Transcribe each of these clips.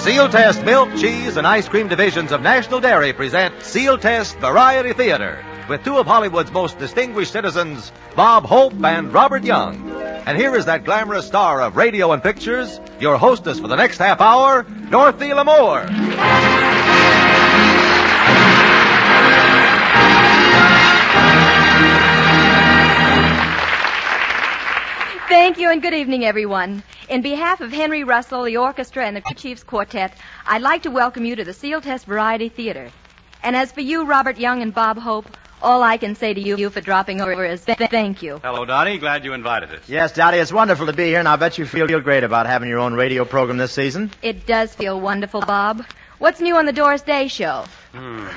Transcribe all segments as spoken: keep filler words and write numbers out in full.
Seal Test Milk, Cheese, and Ice Cream divisions of National Dairy present Seal Test Variety Theater with two of Hollywood's most distinguished citizens, Bob Hope and Robert Young. And here is that glamorous star of radio and pictures, your hostess for the next half hour, Dorothy Lamour. Thank you and good evening, everyone. In behalf of Henry Russell, the orchestra, and the Chiefs Quartet, I'd like to welcome you to the Seal Test Variety Theater. And as for you, Robert Young and Bob Hope, all I can say to you for dropping over is th- thank you. Hello, Dottie. Glad you invited us. Yes, Dottie, it's wonderful to be here, and I bet you feel great about having your own radio program this season. It does feel wonderful, Bob. What's new on the Doris Day show? Hmm.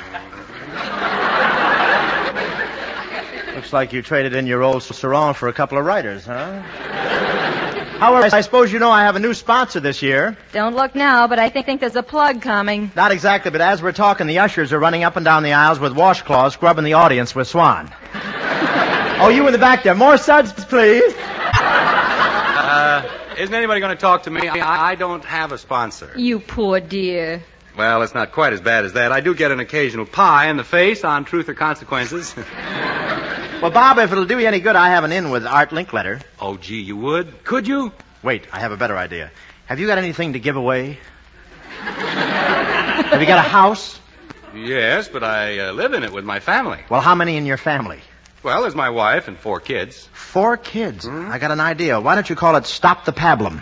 Looks like you traded in your old sarong for a couple of writers, huh? However, I suppose you know I have a new sponsor this year. Don't look now, but I think, think there's a plug coming. Not exactly, but as we're talking, the ushers are running up and down the aisles with washcloths, scrubbing the audience with Swan. Oh, you in the back there. More suds, please. Uh, isn't anybody going to talk to me? I, I don't have a sponsor. You poor dear. Well, it's not quite as bad as that. I do get an occasional pie in the face on Truth or Consequences. Well, Bob, if it'll do you any good, I have an in with Art Linkletter. Oh, gee, you would? Could you? Wait, I have a better idea. Have you got anything to give away? Have you got a house? Yes, but I uh, live in it with my family. Well, how many in your family? Well, there's my wife and four kids. Four kids? Hmm? I got an idea. Why don't you call it Stop the Pablum?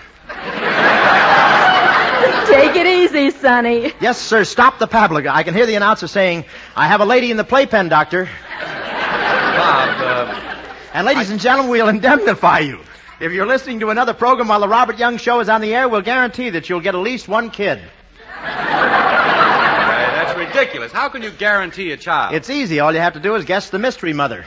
Take it easy, Sonny. Yes, sir, Stop the Pablum. I can hear the announcer saying, I have a lady in the playpen, doctor. Bob, uh... And ladies I... and gentlemen, we'll indemnify you. If you're listening to another program while the Robert Young Show is on the air, we'll guarantee that you'll get at least one kid. Uh, that's ridiculous. How can you guarantee a child? It's easy. All you have to do is guess the mystery mother.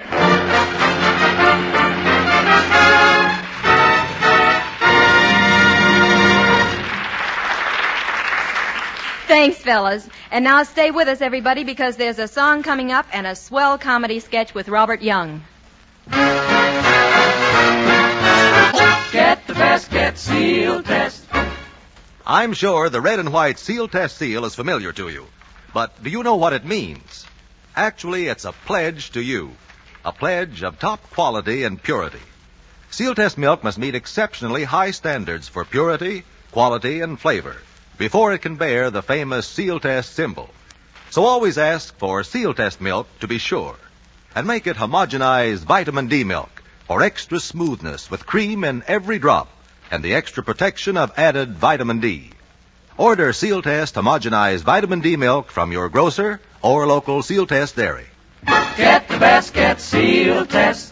Thanks, fellas. And now stay with us, everybody, because there's a song coming up and a swell comedy sketch with Robert Young. Get the best, get Seal Test. I'm sure the red and white Seal Test seal is familiar to you. But do you know what it means? Actually, it's a pledge to you. A pledge of top quality and purity. Seal Test milk must meet exceptionally high standards for purity, quality, and flavor before it can bear the famous Seal Test symbol. So always ask for Seal Test milk to be sure. And make it homogenized vitamin D milk for extra smoothness with cream in every drop and the extra protection of added vitamin D. Order Seal Test homogenized vitamin D milk from your grocer or local Seal Test dairy. Get the best, get Seal Test.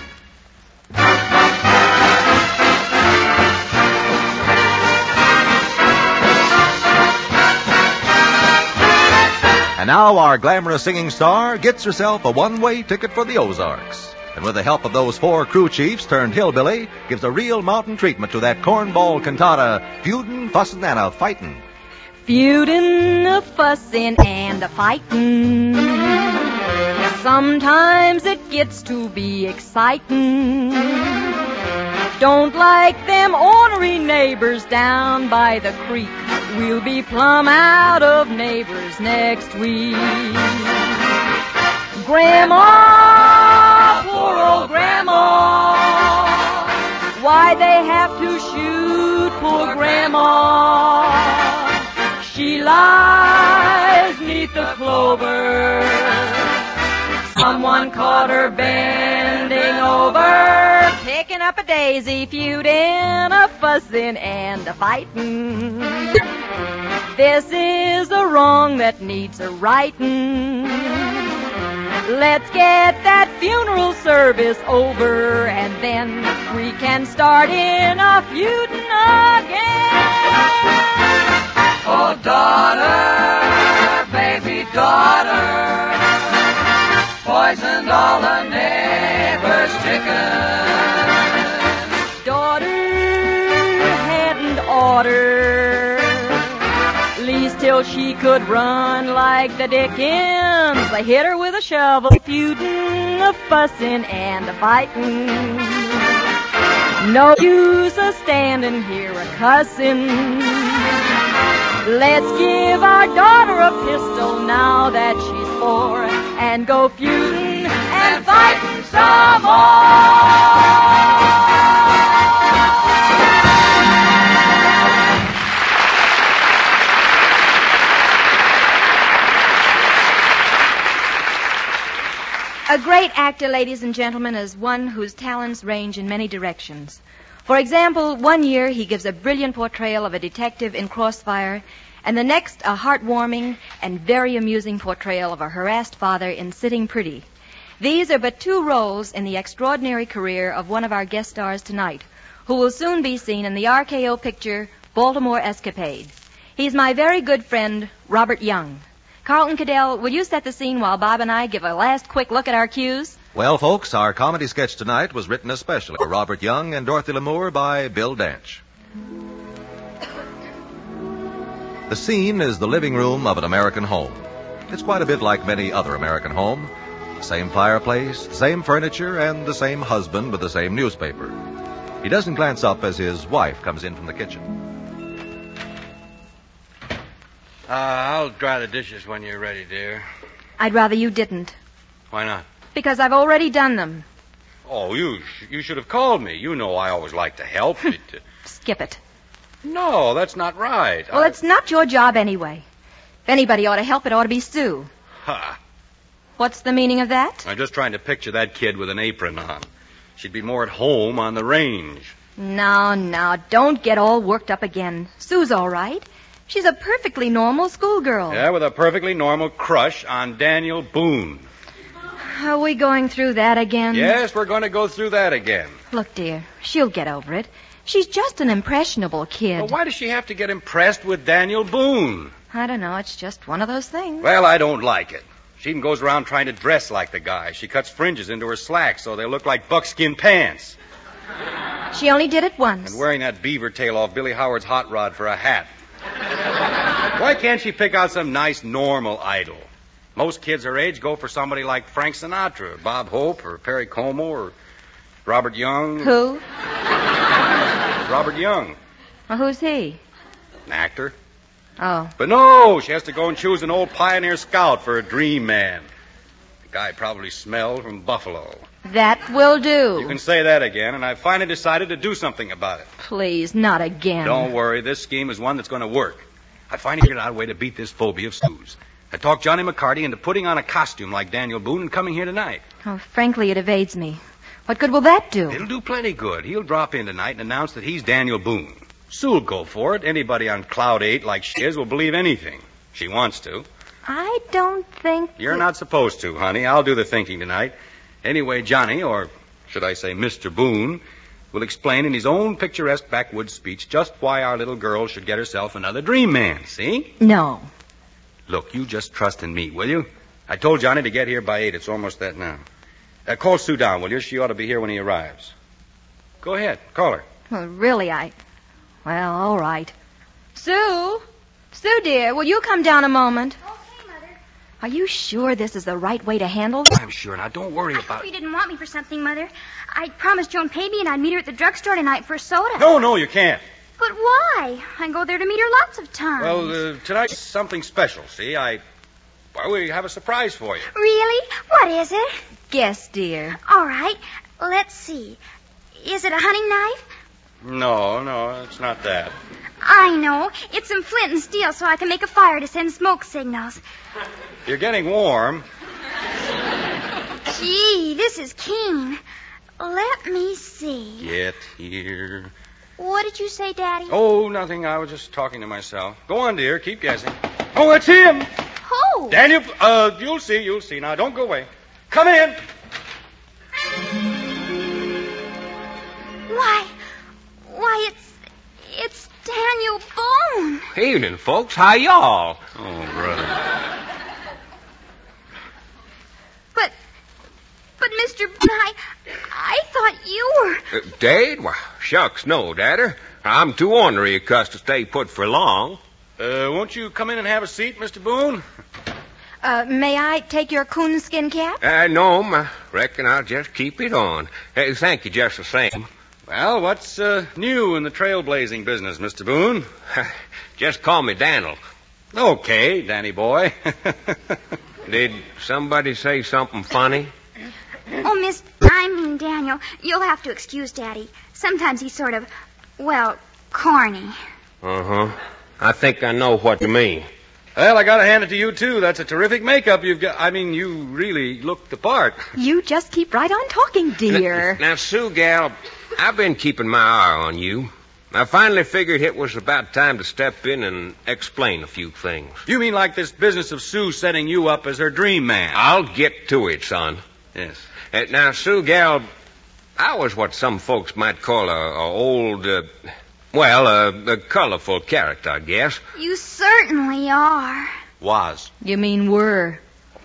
And now our glamorous singing star gets herself a one-way ticket for the Ozarks. And with the help of those four crew chiefs turned hillbilly, gives a real mountain treatment to that cornball cantata, feudin', fussin', and a fightin'. Feudin', a fussin', and a fightin'. Sometimes it gets to be excitin'. Don't like them ornery neighbors down by the creek. We'll be plumb out of neighbors next week. Grandma, poor old Grandma, why they have to shoot poor Grandma? She lies 'neath the clover. Someone caught her bending over, picking up a daisy, feuding, a fussing, and a fighting. This is a wrong that needs a righting. Let's get that funeral service over, and then we can start in a feuding again. Oh, daughter, baby daughter, poisoned all the neighbors' chickens. Daughter hadn't oughter, least till she could run like the Dickens. They hit her with a shovel, feuding, a fussing, and a fighting. No use a standing here a cussing. Let's give our daughter a pistol now that she's four and go feuding and fighting some more. A great actor, ladies and gentlemen, is one whose talents range in many directions. For example, one year he gives a brilliant portrayal of a detective in Crossfire, and the next a heartwarming and very amusing portrayal of a harassed father in Sitting Pretty. These are but two roles in the extraordinary career of one of our guest stars tonight, who will soon be seen in the R K O picture Baltimore Escapade. He's my very good friend, Robert Young. Carlton Cadell, will you set the scene while Bob and I give a last quick look at our cues? Well, folks, our comedy sketch tonight was written especially for Robert Young and Dorothy Lamour by Bill Danch. The scene is the living room of an American home. It's quite a bit like many other American homes. The same fireplace, the same furniture, and the same husband with the same newspaper. He doesn't glance up as his wife comes in from the kitchen. Uh, I'll dry the dishes when you're ready, dear. I'd rather you didn't. Why not? Because I've already done them. Oh, you sh- you should have called me. You know I always like to help. it, uh... Skip it. No, that's not right. Well, I... it's not your job anyway. If anybody ought to help, it ought to be Sue. Ha. What's the meaning of that? I'm just trying to picture that kid with an apron on. She'd be more at home on the range. No, no, don't get all worked up again. Sue's all right. She's a perfectly normal schoolgirl. Yeah, with a perfectly normal crush on Daniel Boone. Are we going through that again? Yes, we're going to go through that again. Look, dear, she'll get over it. She's just an impressionable kid. Well, why does she have to get impressed with Daniel Boone? I don't know. It's just one of those things. Well, I don't like it. She even goes around trying to dress like the guy. She cuts fringes into her slacks so they look like buckskin pants. She only did it once. And wearing that beaver tail off Billy Howard's hot rod for a hat. Why can't she pick out some nice, normal idol? Most kids her age go for somebody like Frank Sinatra, or Bob Hope, or Perry Como, or Robert Young. Who? Robert Young. Well, who's he? An actor. Oh. But no, she has to go and choose an old pioneer scout for a dream man. The guy probably smelled from Buffalo. That will do. You can say that again, and I've finally decided to do something about it. Please, not again. Don't worry, this scheme is one that's going to work. I finally figured out a way to beat this phobia of Sue's. I talked Johnny McCarty into putting on a costume like Daniel Boone and coming here tonight. Oh, frankly, it evades me. What good will that do? It'll do plenty good. He'll drop in tonight and announce that he's Daniel Boone. Sue'll go for it. Anybody on Cloud eight like she is will believe anything. She wants to. I don't think... You're that... not supposed to, honey. I'll do the thinking tonight. Anyway, Johnny, or should I say Mister Boone, will explain in his own picturesque backwoods speech just why our little girl should get herself another dream man, see? No. Look, you just trust in me, will you? I told Johnny to get here by eight. It's almost that now. Uh, call Sue down, will you? She ought to be here when he arrives. Go ahead. Call her. Well, really, I... Well, all right. Sue? Sue, dear, will you come down a moment? Okay, Mother. Are you sure this is the right way to handle this? I'm sure. Now, don't worry I about hope you it. didn't want me for something, Mother. I promised Joan Pavey and I'd meet her at the drugstore tonight for a soda. No, no, you can't. But why? I go there to meet her lots of times. Well, uh, tonight's something special, see? I... Well, we have a surprise for you. Really? What is it? Guess, dear. All right. Let's see. Is it a hunting knife? No, no, it's not that. I know. It's some flint and steel so I can make a fire to send smoke signals. You're getting warm. Gee, this is keen. Let me see. Get here. What did you say, Daddy? Oh, nothing. I was just talking to myself. Go on, dear. Keep guessing. Oh, it's him. Who? Daniel, uh, you'll see, you'll see. Now, don't go away. Come in. Why, why, it's, it's Daniel Boone. Evening, folks. How y'all? Oh, brother. But, but, Mister Boone, I, I thought you were... Uh, Dade? Well, shucks, no, Dadder. I'm too ornery a cuss to stay put for long. Uh, won't you come in and have a seat, Mister Boone? Uh, may I take your coonskin cap? Uh, no, I reckon I'll just keep it on. Uh, thank you just the same. Well, what's uh, new in the trailblazing business, Mister Boone? Just call me Daniel. Okay, Danny boy. Did somebody say something funny? Oh, Miss, I mean, Daniel, you'll have to excuse Daddy. Sometimes he's sort of, well, corny. Uh-huh. I think I know what you mean. Well, I gotta hand it to you, too. That's a terrific makeup you've got. I mean, you really look the part. You just keep right on talking, dear. N- now, Sue, gal, I've been keeping my eye on you. I finally figured it was about time to step in and explain a few things. You mean like this business of Sue setting you up as her dream man? I'll get to it, son. Yes. Uh, now, Sue, gal, I was what some folks might call a, a old, uh, well, a, a colorful character, I guess. You certainly are. Was. You mean were.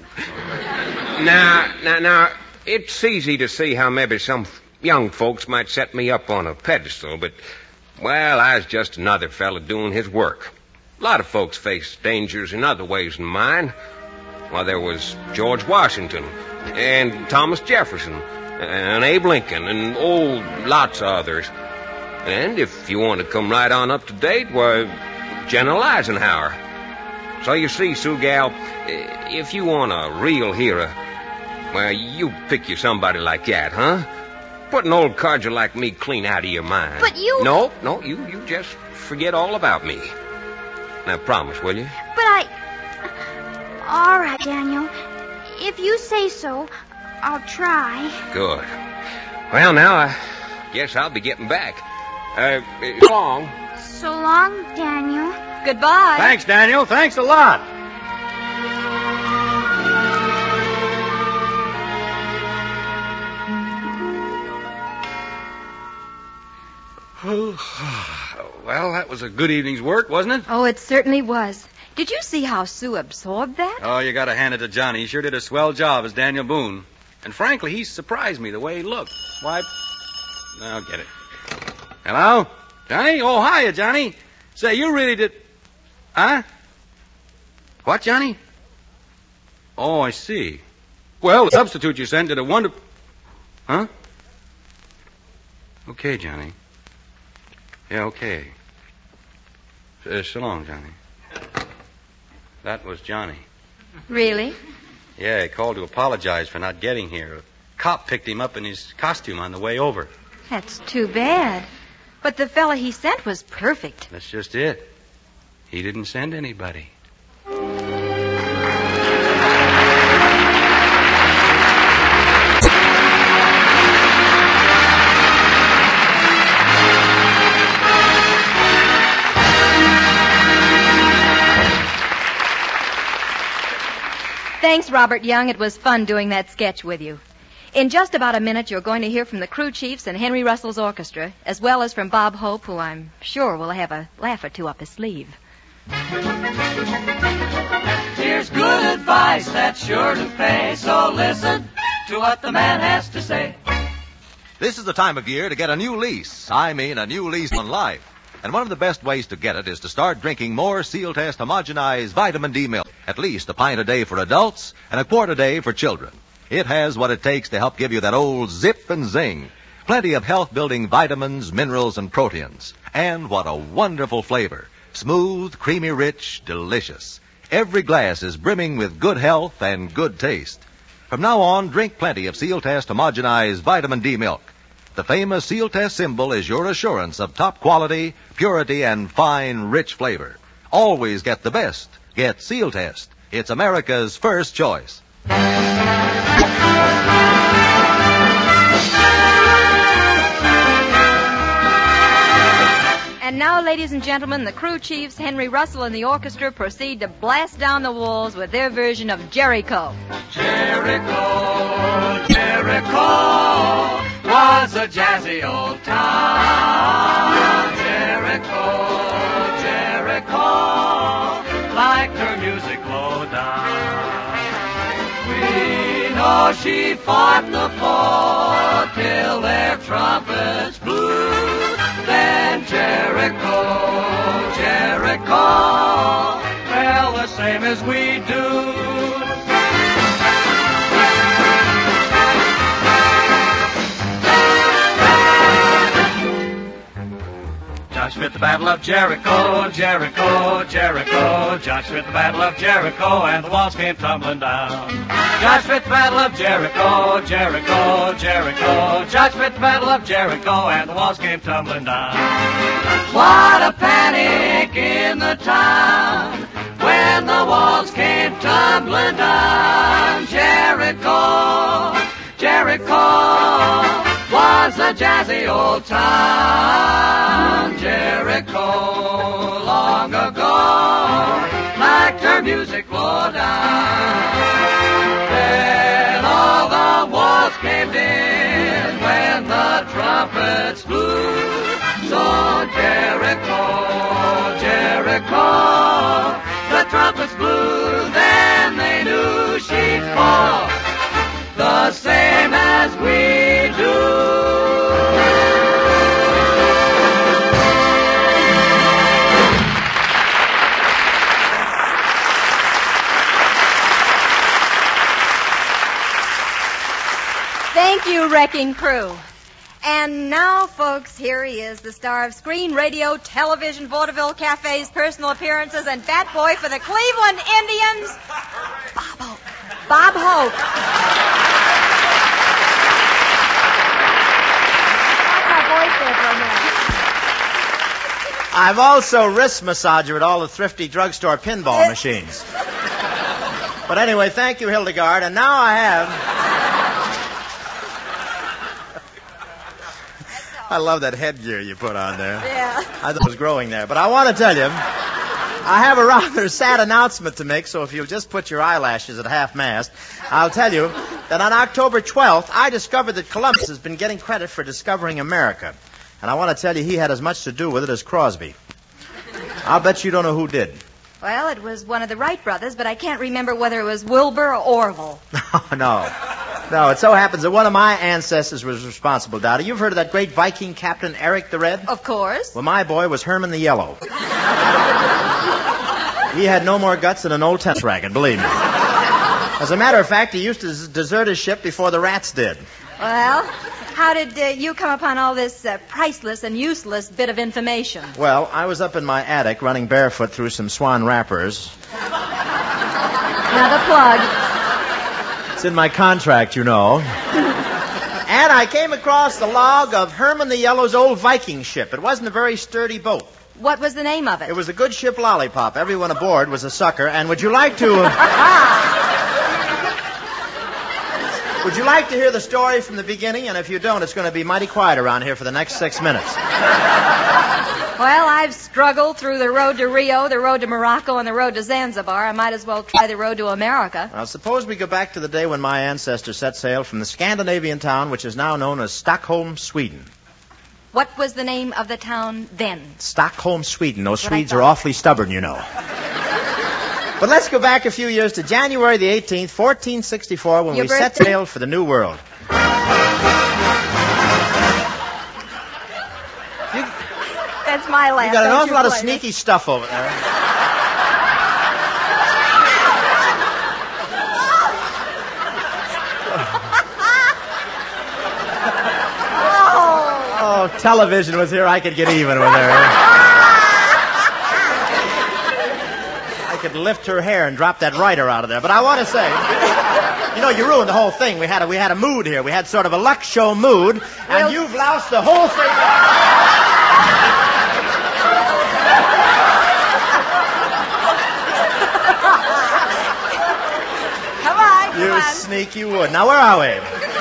Now, now, now, it's easy to see how maybe some young folks might set me up on a pedestal, but, well, I was just another fella doing his work. A lot of folks face dangers in other ways than mine. Well, there was George Washington and Thomas Jefferson and Abe Lincoln and, oh, lots of others. And if you want to come right on up to date, why, General Eisenhower. So you see, Sue gal, if you want a real hero, well, you pick you somebody like that, huh? Put an old codger like me clean out of your mind. But you... No, no, you, you just forget all about me. Now, promise, will you? But I... All right, Daniel. If you say so, I'll try. Good. Well, now, I guess I'll be getting back. Uh, so long. So long, Daniel. Goodbye. Thanks, Daniel. Thanks a lot. Well, that was a good evening's work, wasn't it? Oh, it certainly was. Did you see how Sue absorbed that? Oh, you gotta hand it to Johnny. He sure did a swell job as Daniel Boone. And frankly, he surprised me the way he looked. Why... I'll get it. Hello? Johnny? Oh, hiya, Johnny. Say, you really did... Huh? What, Johnny? Oh, I see. Well, the substitute you sent did a wonder... Huh? Okay, Johnny. Yeah, okay. Uh, so long, Johnny. That was Johnny. Really? Yeah, he called to apologize for not getting here. A cop picked him up in his costume on the way over. That's too bad. But the fella he sent was perfect. That's just it. He didn't send anybody. Thanks, Robert Young. It was fun doing that sketch with you. In just about a minute, you're going to hear from the crew chiefs and Henry Russell's orchestra, as well as from Bob Hope, who I'm sure will have a laugh or two up his sleeve. Here's good advice that's sure to pay, so listen to what the man has to say. This is the time of year to get a new lease. I mean a new lease on life. And one of the best ways to get it is to start drinking more Seal Test homogenized vitamin D milk. At least a pint a day for adults and a quart a day for children. It has what it takes to help give you that old zip and zing. Plenty of health-building vitamins, minerals, and proteins. And what a wonderful flavor. Smooth, creamy, rich, delicious. Every glass is brimming with good health and good taste. From now on, drink plenty of Seal Test homogenized vitamin D milk. The famous Seal Test symbol is your assurance of top quality, purity, and fine, rich flavor. Always get the best. Get Seal Test. It's America's first choice. And now, ladies and gentlemen, the crew chiefs, Henry Russell and the orchestra, proceed to blast down the walls with their version of Jericho. Jericho, Jericho was a jazzy old town. Jericho, Jericho liked her music low down. We know she fought the foe till their trumpets blew. Then Jericho, Jericho fell the same as we do. Joshua at the Battle of Jericho, Jericho, Jericho. Joshua at the Battle of Jericho, and the walls came tumbling down. Joshua at the Battle of Jericho, Jericho, Jericho. Joshua at the Battle of Jericho, and the walls came tumbling down. What a panic in the town when the walls came tumbling down. Jericho, Jericho was a jazzy old town. Jericho, long ago, liked her music low down. Then all the walls caved in when the trumpets blew. So Jericho, Jericho, the trumpets blew, then they knew she'd fall, the same as we do. Thank you, Wrecking Crew. And now, folks, here he is, the star of screen, radio, television, vaudeville cafes, personal appearances, and bat boy for the Cleveland Indians, Bob Hope. Bob Hope. That's my voice there for a minute. I'm also wrist massager at all the thrifty drugstore pinball machines. But anyway, thank you, Hildegard. And now I have... I love that headgear you put on there. Yeah. I thought it was growing there. But I want to tell you, I have a rather sad announcement to make, so if you'll just put your eyelashes at half-mast, I'll tell you that on October twelfth, I discovered that Columbus has been getting credit for discovering America. And I want to tell you he had as much to do with it as Crosby. I'll bet you don't know who did. Well, it was one of the Wright brothers, but I can't remember whether it was Wilbur or Orville. No. No, it so happens that one of my ancestors was responsible, Dottie. You've heard of that great Viking captain, Eric the Red? Of course. Well, my boy was Herman the Yellow. He had no more guts than an old tent wagon, believe me. As a matter of fact, he used to desert his ship before the rats did. Well, how did uh, you come upon all this uh, priceless and useless bit of information? Well, I was up in my attic running barefoot through some swan wrappers. Another plug. It's in my contract, you know. And I came across the log of Herman the Yellow's old Viking ship. It wasn't a very sturdy boat. What was the name of it? It was the good ship Lollipop. Everyone aboard was a sucker. And would you like to... Uh, would you like to hear the story from the beginning? And if you don't, it's going to be mighty quiet around here for the next six minutes. Well, I've struggled through the road to Rio, the road to Morocco, and the road to Zanzibar. I might as well try the road to America. Now, suppose we go back to the day when my ancestors set sail from the Scandinavian town, which is now known as Stockholm, Sweden. What was the name of the town then? Stockholm, Sweden. Those What Swedes I are thought. awfully stubborn, you know. But let's go back a few years to January the eighteenth, fourteen sixty-four, when Your we set birthday? sail for the New World. That's my laugh. You got an Don't awful you lot of play it. sneaky stuff over there. Oh. Oh, television was here, I could get even with her. I could lift her hair and drop that writer out of there. But I want to say, you know, you ruined the whole thing. We had a, we had a mood here. We had sort of a luck show mood, and Well- you've loused the whole thing. Come on, come You on. sneaky wood. Now, where are we?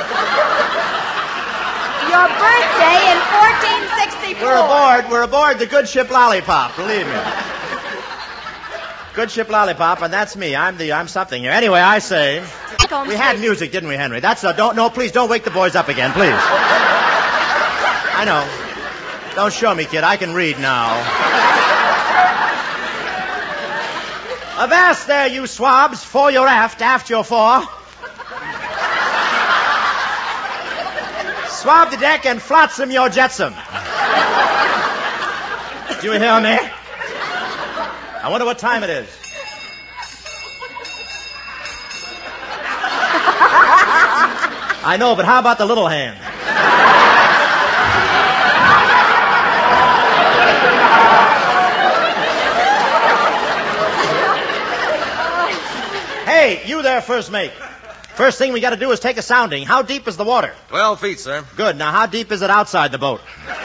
Your birthday in fourteen sixty-four. We're aboard. We're aboard the good ship Lollipop. Believe me. Good ship Lollipop, and that's me. I'm the I'm something here. Anyway, I say we had music, didn't we, Henry? That's a, don't no, please don't wake the boys up again, please. I know. Don't show me, kid. I can read now. Avast there, you swabs! Fore your aft, aft your fore. Swab the deck and flotsam your jetsam. Do you hear me? I wonder what time it is. I know, but how about the little hand? there, first mate. First thing we got to do is take a sounding. How deep is the water? Twelve feet, sir. Good. Now, how deep is it outside the boat?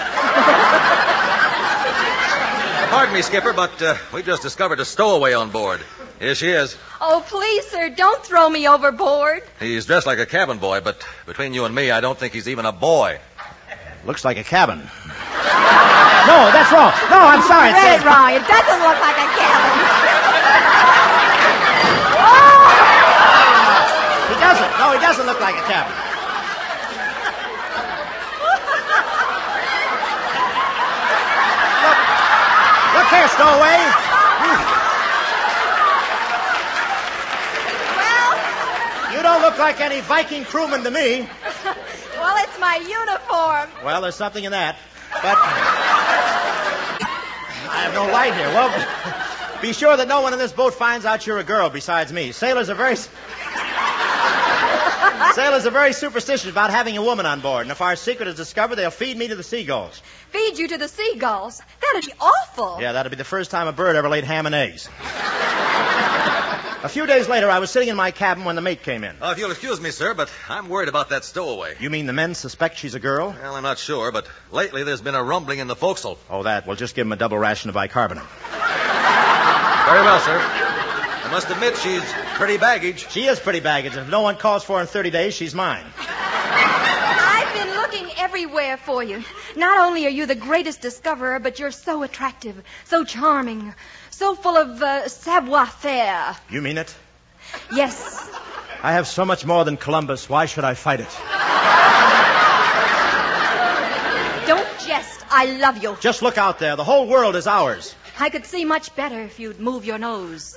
Pardon me, Skipper, but uh, we just discovered a stowaway on board. Here she is. Oh, please, sir, don't throw me overboard. He's dressed like a cabin boy, but between you and me, I don't think he's even a boy. Looks like a cabin. No, that's wrong. No, I'm sorry. You read it wrong. It doesn't look like a cabin. Oh! He doesn't. No, he doesn't look like a cabin. Look, look here, stowaway. Well, you don't look like any Viking crewman to me. Well, it's my uniform. Well, there's something in that. But I have no light here. Well, be sure that no one in this boat finds out you're a girl besides me. Sailors are very... Sailors are very superstitious about having a woman on board, and if our secret is discovered, they'll feed me to the seagulls. Feed you to the seagulls? That'd be awful. Yeah, that'd be the first time a bird ever laid ham and eggs. A few days later, I was sitting in my cabin when the mate came in. Oh, if you'll excuse me, sir, but I'm worried about that stowaway. You mean the men suspect she's a girl? Well, I'm not sure, but lately there's been a rumbling in the forecastle. Oh, that. Well, just give him a double ration of bicarbonate. Very well, sir. I must admit she's pretty baggage. She is pretty baggage. If no one calls for her in thirty days, she's mine. I've been looking everywhere for you. Not only are you the greatest discoverer, but you're so attractive, so charming, so full of uh, savoir-faire. You mean it? Yes. I have so much more than Columbus. Why should I fight it? Don't jest. I love you. Just look out there. The whole world is ours. I could see much better if you'd move your nose.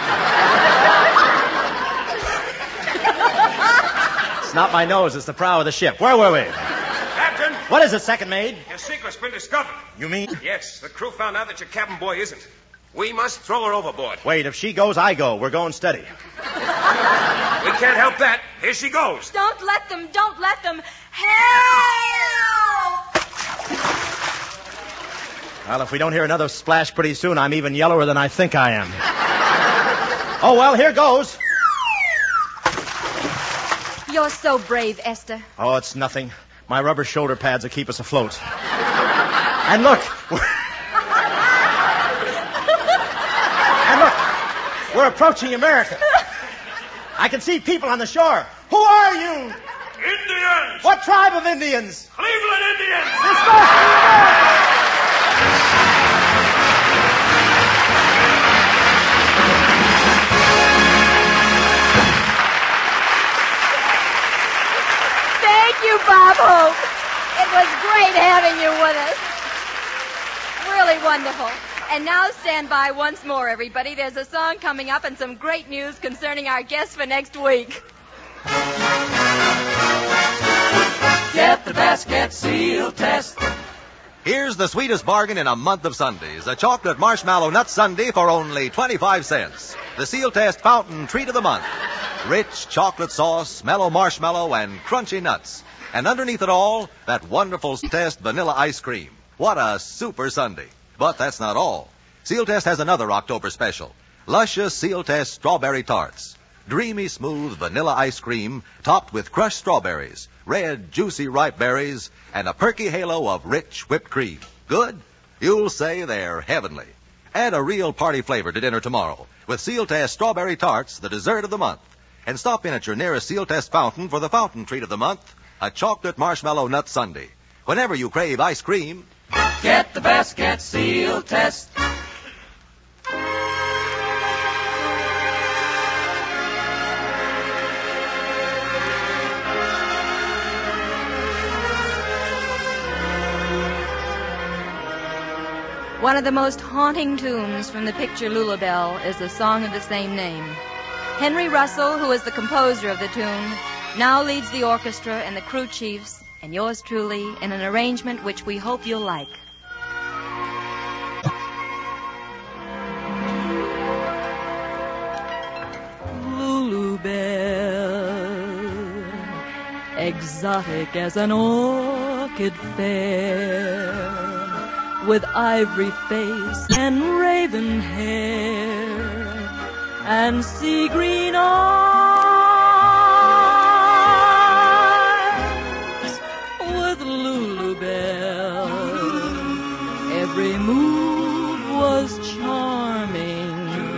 It's not my nose. It's the prow of the ship. Where were we? Captain! What is it, second mate? Your secret's been discovered. You mean? Yes, the crew found out that your cabin boy isn't. We must throw her overboard. Wait, if she goes, I go. We're going steady. We can't help that. Here she goes. Don't let them. Don't let them. Help! Well, if we don't hear another splash pretty soon, I'm even yellower than I think I am. Oh, well, here goes. You're so brave, Esther. Oh, it's nothing. My rubber shoulder pads will keep us afloat. And look. And look. We're approaching America. I can see people on the shore. Who are you? Indians! What tribe of Indians? Cleveland Indians! This must be America! Thank you, Bob Hope. It was great having you with us. Really wonderful. And now stand by once more, everybody. There's a song coming up and some great news concerning our guests for next week. Get the best, get Seal Test. Here's the sweetest bargain in a month of Sundays. A chocolate marshmallow nut sundae for only twenty-five cents. The Seal Test Fountain Treat of the Month. Rich chocolate sauce, mellow marshmallow, and crunchy nuts. And underneath it all, that wonderful Test vanilla ice cream. What a super sundae. But that's not all. Seal Test has another October special. Luscious Seal Test strawberry tarts. Dreamy smooth vanilla ice cream topped with crushed strawberries, red juicy ripe berries, and a perky halo of rich whipped cream. Good? You'll say they're heavenly. Add a real party flavor to dinner tomorrow with Seal Test strawberry tarts, the dessert of the month. And stop in at your nearest Seal Test fountain for the fountain treat of the month, a chocolate marshmallow nut sundae. Whenever you crave ice cream, Get the best, get Seal Test. One of the most haunting tunes from the picture Lullabelle is the song of the same name. Henry Russell, who is the composer of the tune, now leads the orchestra and the crew chiefs, and yours truly, in an arrangement which we hope you'll like. Lullabelle, exotic as an orchid fair, with ivory face and raven hair and sea green eyes. every move was charming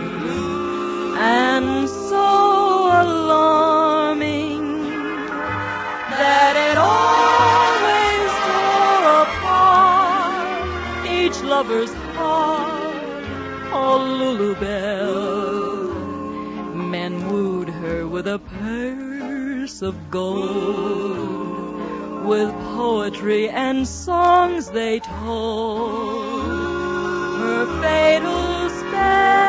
and so alarming that it always tore apart each lover's heart. Oh, Lulu Bell, men wooed her with a purse of gold, with poetry and songs they told her fatal spell.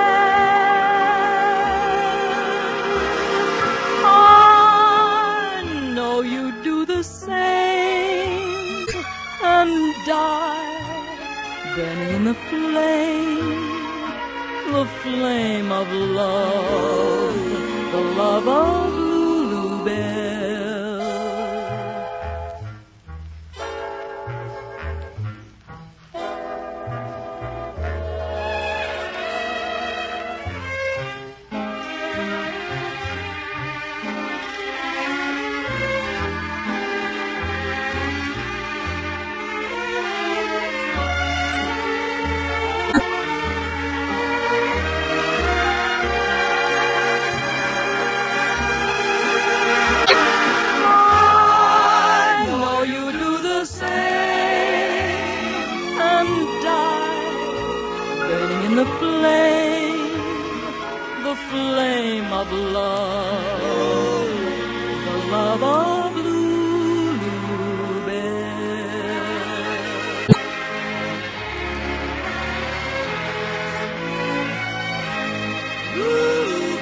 I know you do the same and die, burning in the flame, the flame of love, the love of Lulu Bell. The flame, the flame of love, the love of Lulu Bell. Lulu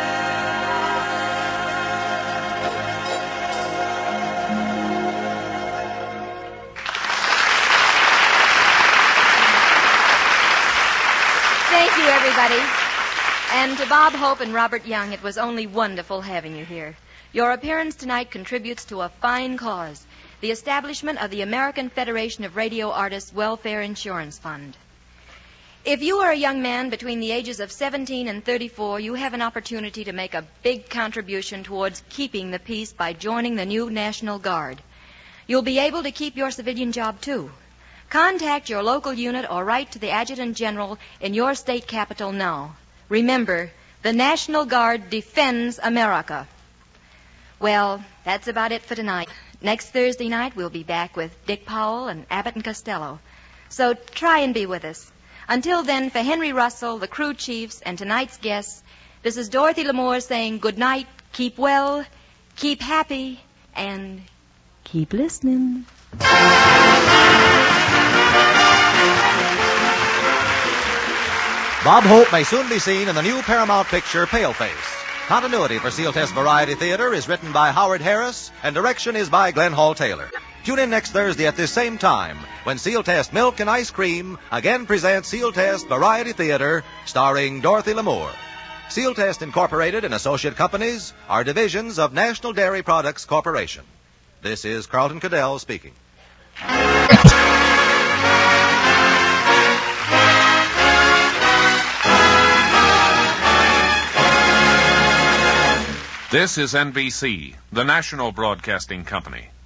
Thank you, everybody. And to Bob Hope and Robert Young, it was only wonderful having you here. Your appearance tonight contributes to a fine cause, the establishment of the American Federation of Radio Artists Welfare Insurance Fund. If you are a young man between the ages of seventeen and thirty-four, you have an opportunity to make a big contribution towards keeping the peace by joining the new National Guard. You'll be able to keep your civilian job, too. Contact your local unit or write to the Adjutant General in your state capital now. Remember, the National Guard defends America. Well, that's about it for tonight. Next Thursday night, we'll be back with Dick Powell and Abbott and Costello. So try and be with us. Until then, for Henry Russell, the crew chiefs, and tonight's guests, this is Dorothy Lamour saying good night, keep well, keep happy, and keep listening. Bob Hope may soon be seen in the new Paramount picture, Paleface. Continuity for Seal Test Variety Theater is written by Howard Harris, and direction is by Glenn Hall Taylor. Tune in next Thursday at this same time when Seal Test Milk and Ice Cream again presents Seal Test Variety Theater, starring Dorothy Lamour. Seal Test Incorporated and associate companies are divisions of National Dairy Products Corporation. This is Carlton Cadell speaking. This is N B C, the national broadcasting company.